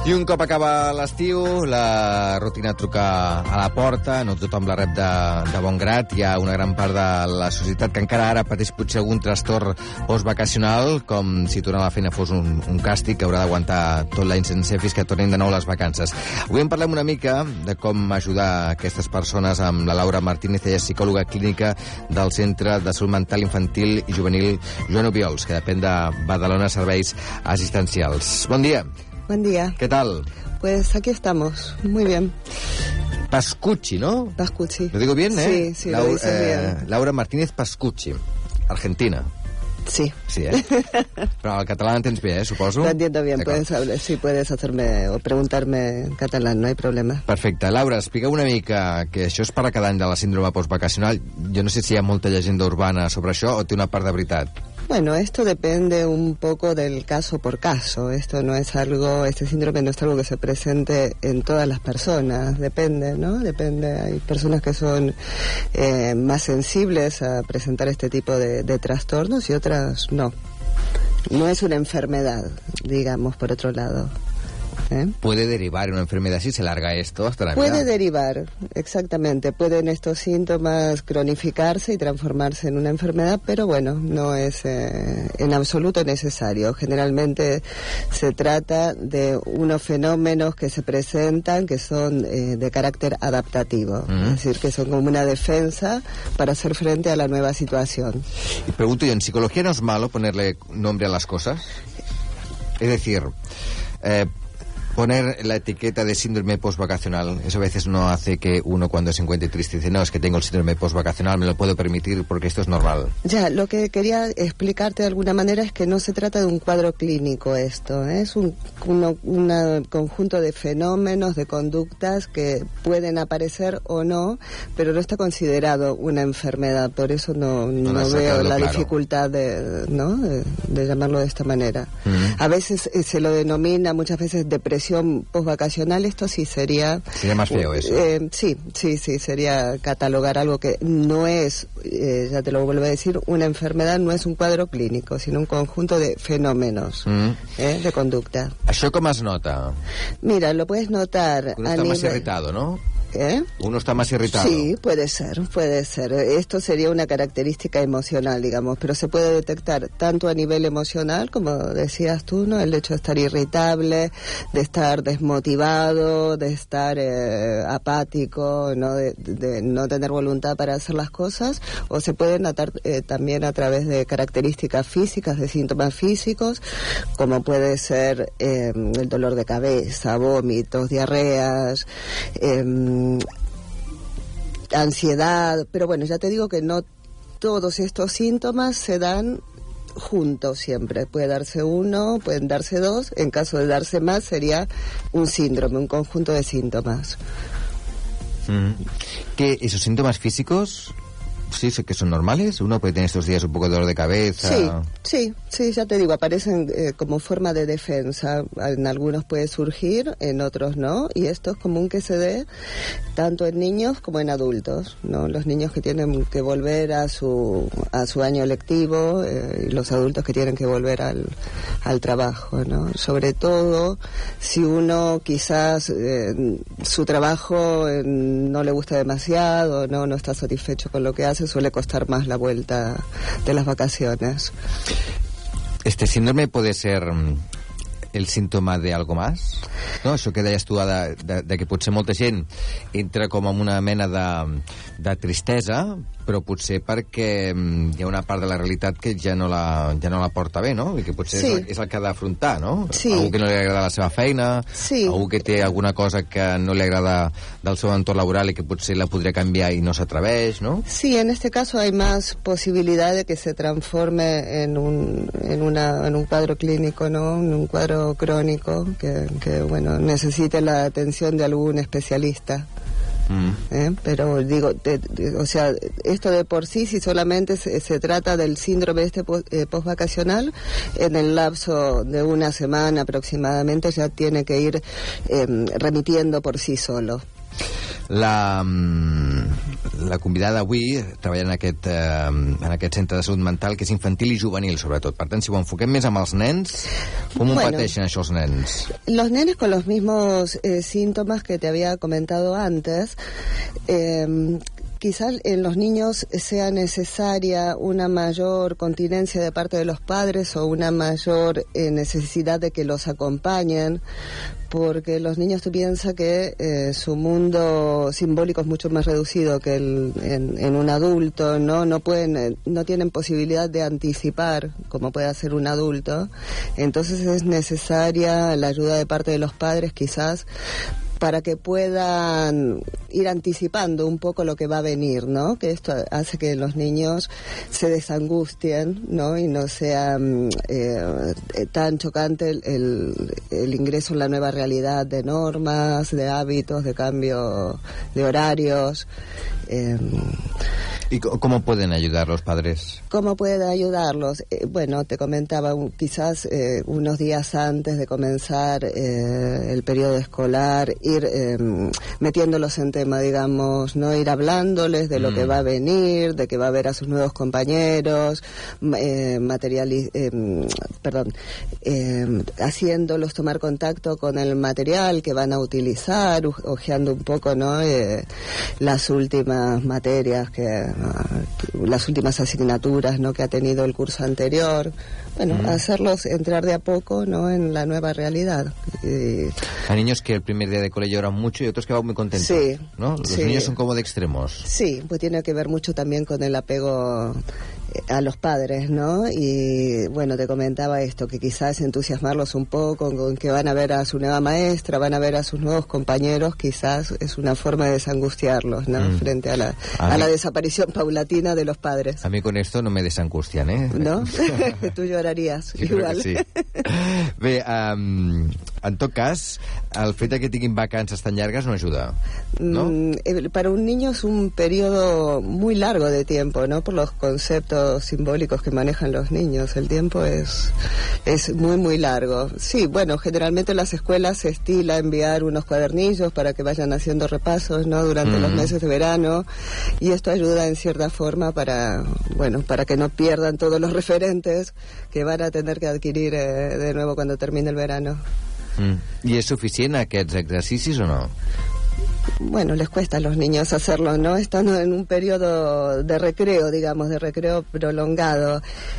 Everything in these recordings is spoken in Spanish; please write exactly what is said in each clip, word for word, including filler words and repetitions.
I un cop acaba l'estiu, la rutina truca a la porta, no tothom la rep de, de bon grat. Hi ha una gran part de la societat que encara ara pateix potser algun trastorn postvacacional, com si tornar a la feina fos un, un càstig que haurà d'aguantar tot l'any sencer fins que tornin de nou les vacances. Avui en parlem una mica de com ajudar aquestes persones amb la Laura Martínez, ella és psicòloga clínica del Centre de Salut Mental Infantil i Juvenil Joan Obiols, que depèn de Badalona Serveis Assistencials. Bon dia. Buen día. ¿Qué tal? Pues aquí estamos, muy bien. Pascucci, ¿no? Pascucci. ¿Lo digo bien, eh? Sí, sí, Laura, lo dices eh, bien. Laura Martínez Pascucci, Argentina. Sí. Sí, eh? Però el català l'entens bé, eh, suposo? Lo entiendo bien, puedes hablar, sí, puedes hacerme o preguntarme en catalán, no hay problema. Perfecte. Laura, explica una mica que això es parla cada any de la síndrome postvacacional. Jo no sé si hi ha molta llegenda urbana sobre això o té una part de veritat. Bueno, esto depende un poco del caso por caso. Esto no es algo, este síndrome no es algo que se presente en todas las personas. Depende, ¿no? Depende. Hay personas que son eh, más sensibles a presentar este tipo de, de trastornos y otras no. No es una enfermedad, digamos, por otro lado. ¿Eh? Puede derivar en una enfermedad si se larga esto hasta la Puede mitad. derivar, exactamente. Pueden estos síntomas cronificarse y transformarse en una enfermedad, pero bueno, no es eh, en absoluto necesario. Generalmente se trata de unos fenómenos que se presentan que son eh, de carácter adaptativo, Mm. es decir, que son como una defensa para hacer frente a la nueva situación. Y pregunto yo, ¿en psicología no es malo ponerle nombre a las cosas? Es decir, eh, poner la etiqueta de síndrome postvacacional, eso a veces no hace que uno cuando se encuentre triste dice, no, es que tengo el síndrome postvacacional, me lo puedo permitir porque esto es normal. Ya, lo que quería explicarte de alguna manera es que no se trata de un cuadro clínico esto, ¿eh? Es un uno, una conjunto de fenómenos, de conductas que pueden aparecer o no, pero no está considerado una enfermedad, por eso no, no, no veo la claro. dificultad de, ¿no? de, de llamarlo de esta manera. Mm. A veces eh, se lo denomina muchas veces depresión postvacacional, esto sí sería... Sería más feo eso. Eh, sí, sí, sí, sería catalogar algo que no es, eh, ya te lo vuelvo a decir, una enfermedad, no es un cuadro clínico, sino un conjunto de fenómenos, Mm. eh, de conducta. Això com es nota? Mira, lo puedes notar Uno a está nivel... más irritado, ¿no? ¿Eh? Uno está más irritado. Sí, puede ser, puede ser. Esto sería una característica emocional, digamos, pero se puede detectar tanto a nivel emocional, como decías tú, ¿no? El hecho de estar irritable, de estar desmotivado, de estar eh, apático, ¿no? De, de no tener voluntad para hacer las cosas, o se puede notar eh, también a través de características físicas, de síntomas físicos, como puede ser eh, el dolor de cabeza, vómitos, diarreas, eh, ansiedad, pero bueno, ya te digo que no todos estos síntomas se dan juntos siempre. Puede darse uno, pueden darse dos, en caso de darse más sería un síndrome, un conjunto de síntomas. Mm. ¿Que esos síntomas físicos sí que son normales? Uno puede tener estos días un poco de dolor de cabeza. Sí, sí, sí, ya te digo, aparecen eh, como forma de defensa. En algunos puede surgir, en otros no, y esto es común que se dé tanto en niños como en adultos, ¿no? Los niños que tienen que volver a su a su año lectivo, eh, y los adultos que tienen que volver al, al trabajo, ¿no? Sobre todo si uno quizás eh, su trabajo eh, no le gusta demasiado, no no está satisfecho con lo que hace, suele costar más la vuelta de las vacaciones. Este síndrome puede ser el símptoma de algo más? No? Això que deies tu de, de, de que potser molta gent entra com en una mena de, de tristesa, però potser perquè hi ha una part de la realitat que ja no la, ja no la porta bé, no? I que potser sí. és, és el que ha d'afrontar, no? Sí. Algú que no li agrada la seva feina, sí. algú que té alguna cosa que no li agrada del seu entorn laboral i que potser la podria canviar i no s'atreveix, ¿no? Sí, en este caso hay más posibilidad de que se transforme en un, en una, en un cuadro clínico, ¿no? En un cuadro crónico que, que bueno, necesite la atención de algún especialista. Mm. ¿Eh? Pero digo, de, de, o sea, esto de por sí, si solamente se, se trata del síndrome este post, eh, postvacacional, en el lapso de una semana aproximadamente ya tiene que ir eh, remitiendo por sí solo. La, la convidada avui treballa en aquest, eh, en aquest centre de salut mental, que és infantil i juvenil, sobretot. Per tant, si ho enfoquem més amb els nens, com ho bueno, pateixen això els nens? Los nenes con los mismos eh, síntomas que te había comentado antes, eh, quizás en los niños sea necesaria una mayor continencia de parte de los padres o una mayor eh, necesidad de que los acompañen, porque los niños tú piensas que eh, su mundo simbólico es mucho más reducido que el, en, en un adulto, no no pueden eh, no tienen posibilidad de anticipar como puede hacer un adulto, entonces es necesaria la ayuda de parte de los padres quizás para que puedan ir anticipando un poco lo que va a venir, ¿no? Que esto hace que los niños se desangustien, ¿no? Y no sea eh, tan chocante el, el, el ingreso en la nueva realidad de normas, de hábitos, de cambio de horarios. Eh, ¿Y cómo pueden ayudar los padres? ¿Cómo pueden ayudarlos? Eh, bueno, te comentaba, un, quizás eh, unos días antes de comenzar eh, el periodo escolar, ir eh, metiéndolos en tema, digamos, no ir hablándoles de lo mm. que va a venir, de que va a ver a sus nuevos compañeros, eh, materiali eh, perdón, eh, haciéndolos tomar contacto con el material que van a utilizar, ojeando un poco, ¿no? Eh, las últimas materias que las últimas asignaturas, ¿no?, que ha tenido el curso anterior. Bueno, mm. hacerlos entrar de a poco, ¿no?, en la nueva realidad. Y... Hay niños que el primer día de cole lloran mucho y otros que van muy contentos, sí, ¿no? Los sí. niños son como de extremos. Sí, pues tiene que ver mucho también con el apego a los padres, ¿no? Y bueno, te comentaba esto, que quizás entusiasmarlos un poco con que van a ver a su nueva maestra, van a ver a sus nuevos compañeros, quizás es una forma de desangustiarlos, ¿no? Mm. Frente a la, a, a la desaparición paulatina de los padres. A mí con esto no me desangustian, ¿eh? ¿No? Tú llorarías, sí, igual. Sí. Bé, um, en tot cas, el fet que tinguin vacances tan llargues no ajuda, ¿no? Mm, para un niño es un periodo muy largo de tiempo, ¿no? Por los conceptos simbólicos que manejan los niños. El tiempo es, es muy, muy largo. Sí, bueno, generalmente en las escuelas se estila enviar unos cuadernillos para que vayan haciendo repasos, ¿no?, durante mm. los meses de verano, y esto ayuda en cierta forma para, bueno, para que no pierdan todos los referentes que van a tener que adquirir eh, de nuevo cuando termine el verano. Mm. ¿Y es suficient aquests exercicis o no? Bueno, les cuesta a los niños hacerlo, ¿no? Están en un periodo de recreo, digamos, de recreo prolongado.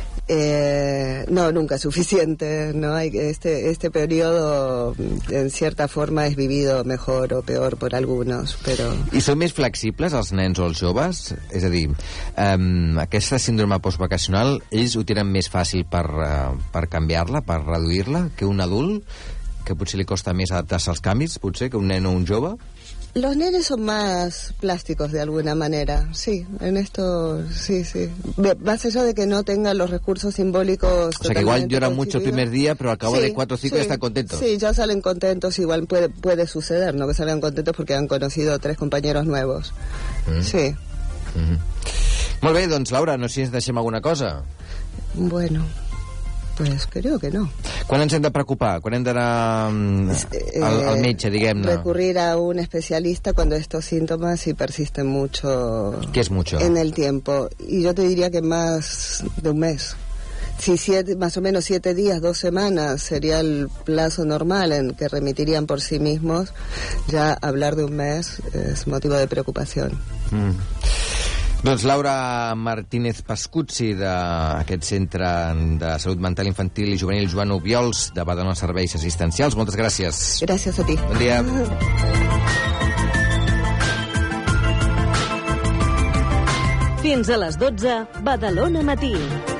Eh, no, nunca es suficiente, ¿no? Hay este este periodo en cierta forma es vivido mejor o peor por algunos, però... I són més flexibles els nens o els joves? És a dir, um, aquesta síndrome postvacacional, ells ho tenen més fàcil per, uh, per canviar-la, per reduir-la, que un adult, que potser li costa més adaptar-se als canvis, potser, que un nen o un jove? Los nenes son más plásticos de alguna manera, sí, en esto, sí, sí. Más allá de que no tengan los recursos simbólicos... O sea, que igual lloran mucho el primer día, pero al cabo sí, de cuatro o cinco sí, ya están contentos. Sí, ya salen contentos, igual puede, puede suceder, ¿no?, que salgan contentos porque han conocido tres compañeros nuevos. Mm. Sí. Mm-hmm. Molt bé, doncs, Laura, no sé si ens deixem alguna cosa. Bueno... Pues creo que no. Quan ens hem de preocupar? Quan hem d'anar eh, al, al metge, diguem-ne? Recurrir a un especialista cuando estos síntomas sí persisten mucho... ¿Qué es mucho? En el tiempo. Y yo te diría que más de un mes. Si siete, más o menos siete días, dos semanas sería el plazo normal en que remitirían por sí mismos, ya hablar de un mes es motivo de preocupación. Mm. Doncs Laura Martínez Pascuzzi, d'aquest centre de salut mental infantil i juvenil Joan Obiols, de Badalona Serveis Assistencials. Moltes gràcies. Gràcies a ti. Bon dia. Fins a les dotze, Badalona Matí.